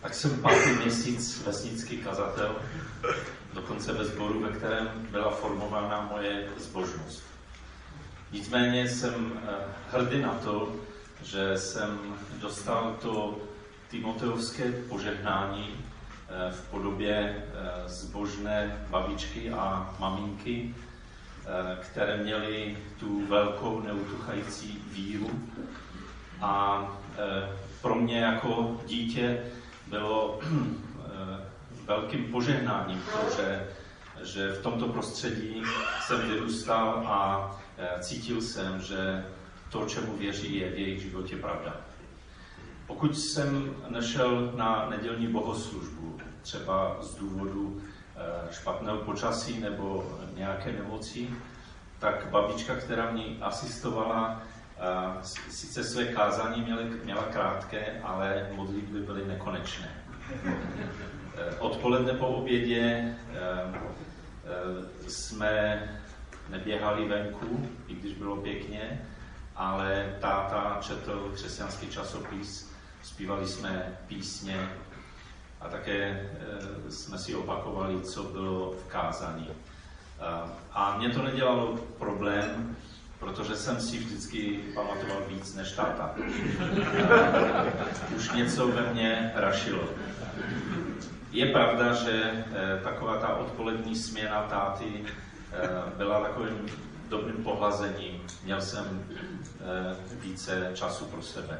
Tak jsem 5. měsíc vesnický kazatel, dokonce ve sboru, ve kterém byla formována moje zbožnost. Nicméně jsem hrdý na to, že jsem dostal to timoteovské požehnání v podobě zbožné babičky a maminky, které měly tu velkou neutuchající víru. A pro mě jako dítě bylo velkým požehnáním to, že v tomto prostředí jsem vyrůstal a cítil jsem, že to, čemu věří, je v jejich životě pravda. Pokud jsem nešel na nedělní bohoslužbu, třeba z důvodu špatného počasí nebo nějaké nemoci, tak babička, která mě asistovala, sice své kázání měla krátké, ale modlitby byly nekonečné. Odpoledne po obědě jsme neběhali venku, i když bylo pěkně, ale táta četl křesťanský časopis, zpívali jsme písně a také jsme si opakovali, co bylo v kázání. A mě to nedělalo problém, protože jsem si vždycky pamatoval víc než táta. Už něco ve mně rašilo. Je pravda, že taková ta odpolední směna táty byla takovým dobrým pohlazením. Měl jsem více času pro sebe.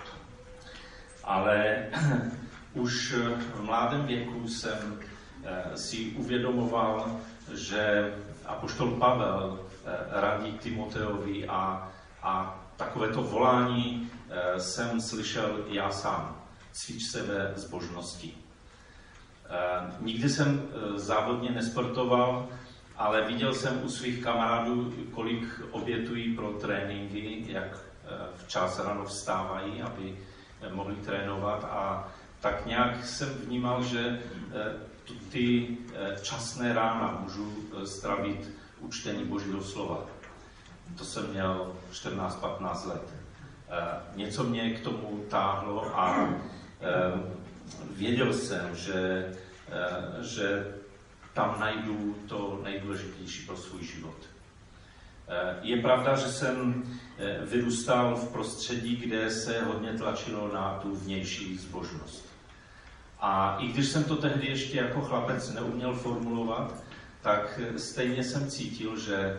Ale už v mládém věku jsem si uvědomoval, že apoštol Pavel radí Timoteovi a takovéto volání jsem slyšel já sám. Cvič se ve zbožnosti. Nikdy jsem závodně nesportoval, ale viděl jsem u svých kamarádů, kolik obětují pro tréninky, jak včas ráno vstávají, aby mohli trénovat. A tak nějak jsem vnímal, že ty časné rána můžu strávit u čtení Božího slova. To jsem měl 14-15 let. Něco mě k tomu táhlo a věděl jsem, že tam najdu to nejdůležitější pro svůj život. Je pravda, že jsem vyrůstal v prostředí, kde se hodně tlačilo na tu vnější zbožnost. A i když jsem to tehdy ještě jako chlapec neuměl formulovat, tak stejně jsem cítil, že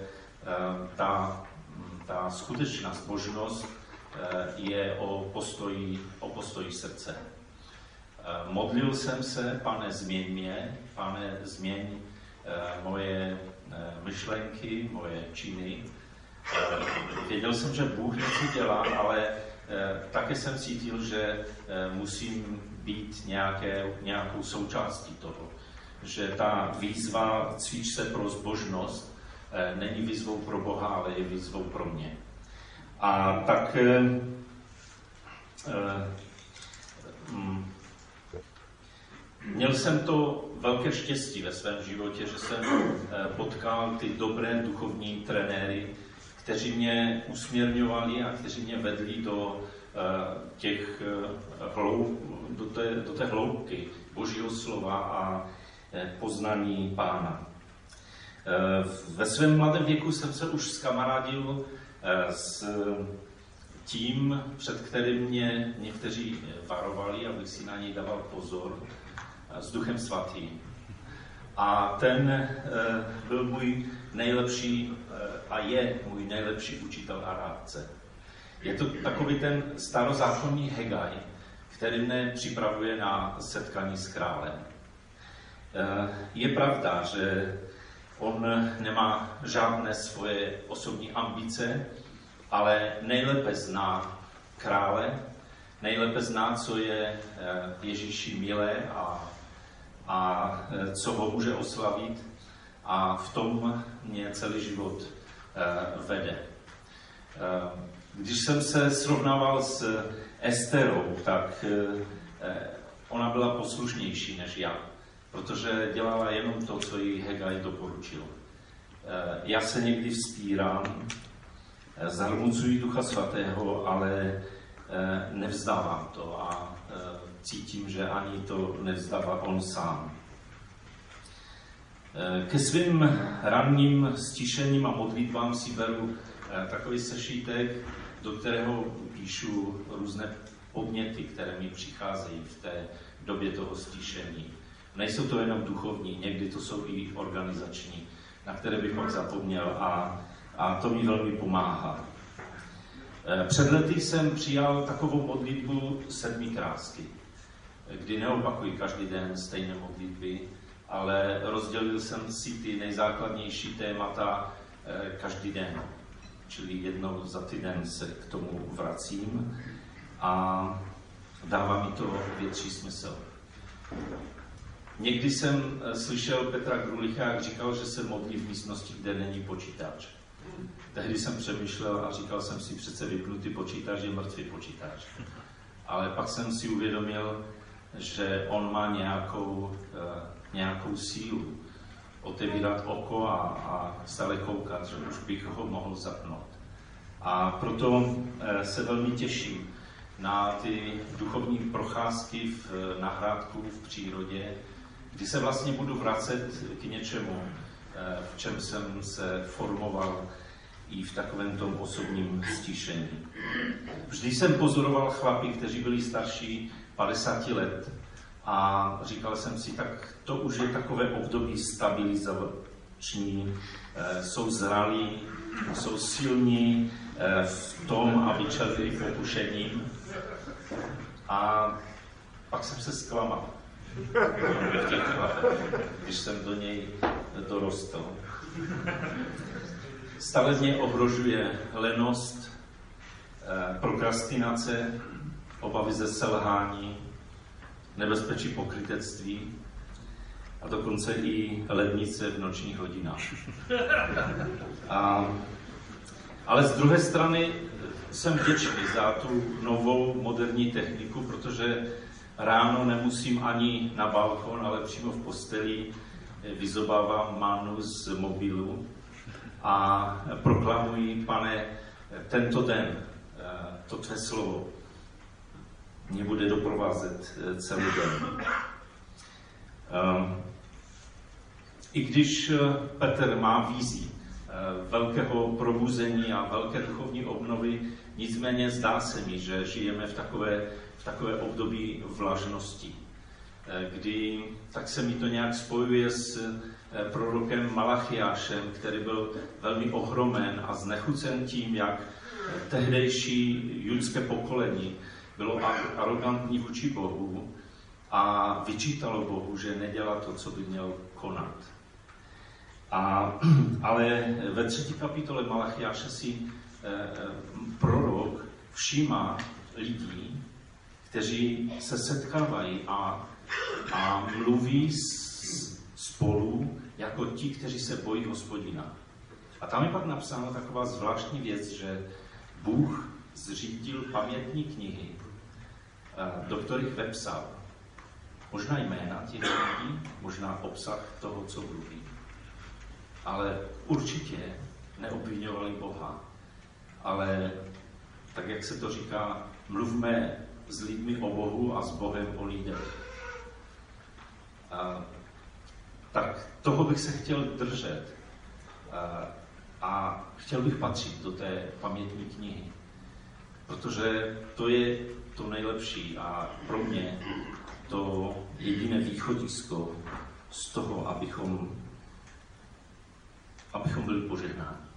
ta skutečná zbožnost je o postoji srdce. Modlil jsem se, Pane, změň mě, Pane, změň moje myšlenky, moje činy. Věděl jsem, že Bůh něco dělá, ale také jsem cítil, že musím být nějakou součástí toho. Že ta výzva cvič se pro zbožnost není výzvou pro Boha, ale je výzvou pro mě. A tak měl jsem to velké štěstí ve svém životě, že jsem potkal ty dobré duchovní trenéry, kteří mě usměrňovali a kteří mě vedli do té hloubky Božího slova a poznání Pána. Ve svém mladém věku jsem se už zkamarádil s tím, před kterým mě někteří varovali, abych si na něj dával pozor, s Duchem Svatým. A ten byl můj nejlepší a je můj nejlepší učitel a rádce. Je to takový ten starozákonní Hegaj, který mne připravuje na setkání s králem. Je pravda, že on nemá žádné svoje osobní ambice, ale nejlépe zná krále, nejlépe zná, co je Ježíši milé a co ho může oslavit, a v tom mě celý život vede. Když jsem se srovnával s Esterou, tak ona byla poslušnější než já, protože dělala jenom to, co jí Hegaj doporučil. Já se někdy vzpírám, zarmucuji Ducha Svatého, ale nevzdávám to a cítím, že ani to nevzdává on sám. Ke svým ranním stišením a modlitbám si beru takový sešítek, do kterého píšu různé podněty, které mi přicházejí v té době toho stišení. Nejsou to jenom duchovní, někdy to jsou i organizační, na které bych pak zapomněl a to mi velmi pomáhá. Před lety jsem přijal takovou modlitbu 7 krásky, kdy neopakuji každý den stejné modlitby, ale rozdělil jsem si ty nejzákladnější témata každý den. Čili jednou za týden se k tomu vracím a dává mi to větší smysl. Někdy jsem slyšel Petra Grulicha, jak říkal, že se modlí v místnosti, kde není počítač. Tehdy jsem přemýšlel a říkal jsem si, přece vypnutý počítač je mrtvý počítač. Ale pak jsem si uvědomil, že on má nějakou sílu otevírat oko a stále koukat, že už bych ho mohl zapnout. A proto se velmi těším na ty duchovní procházky na Hrádku v přírodě, kdy se vlastně budu vracet k něčemu, v čem jsem se formoval i v takovém tom osobním stišení. Vždy jsem pozoroval chlapy, kteří byli starší 50 let a říkal jsem si, tak to už je takové období stabilizační, jsou zralí, jsou silní v tom, aby čelili pokušením. A pak jsem se zklamal, když jsem do něj dorostl. Stále mě ohrožuje lenost, prokrastinace, obavy ze selhání, nebezpečí pokrytectví a dokonce i lednice v nočních hodinách. Ale z druhé strany jsem vděčný za tu novou moderní techniku, protože ráno nemusím ani na balkon, ale přímo v posteli vyzobávám mánu z mobilu a proklamuji, Pane, tento den, to tvé slovo mě bude doprovázet celý den. I když Petr má vízi velkého probuzení a velké duchovní obnovy, nicméně zdá se mi, že žijeme v takové období vlažnosti, kdy tak se mi to nějak spojuje s prorokem Malachiášem, který byl velmi ohromen a znechucen tím, jak tehdejší judské pokolení bylo arrogantní vůči Bohu a vyčítalo Bohu, že nedělá to, co by měl konat. Ale ve 3. kapitole Malachiáše si prorok všímá lidí, kteří se setkávají a mluví spolu jako ti, kteří se bojí Hospodina. A tam je pak napsána taková zvláštní věc, že Bůh zřídil pamětní knihy, do kterých vepsal možná jména těch lidí, možná obsah toho, co mluví. Ale určitě neobviňovali Boha. Ale tak, jak se to říká, mluvme s lidmi o Bohu a s Bohem o lidech. Tak toho bych se chtěl držet a chtěl bych patřit do té pamětní knihy, protože to je to nejlepší a pro mě to jediné východisko z toho, abychom byli požehnáni.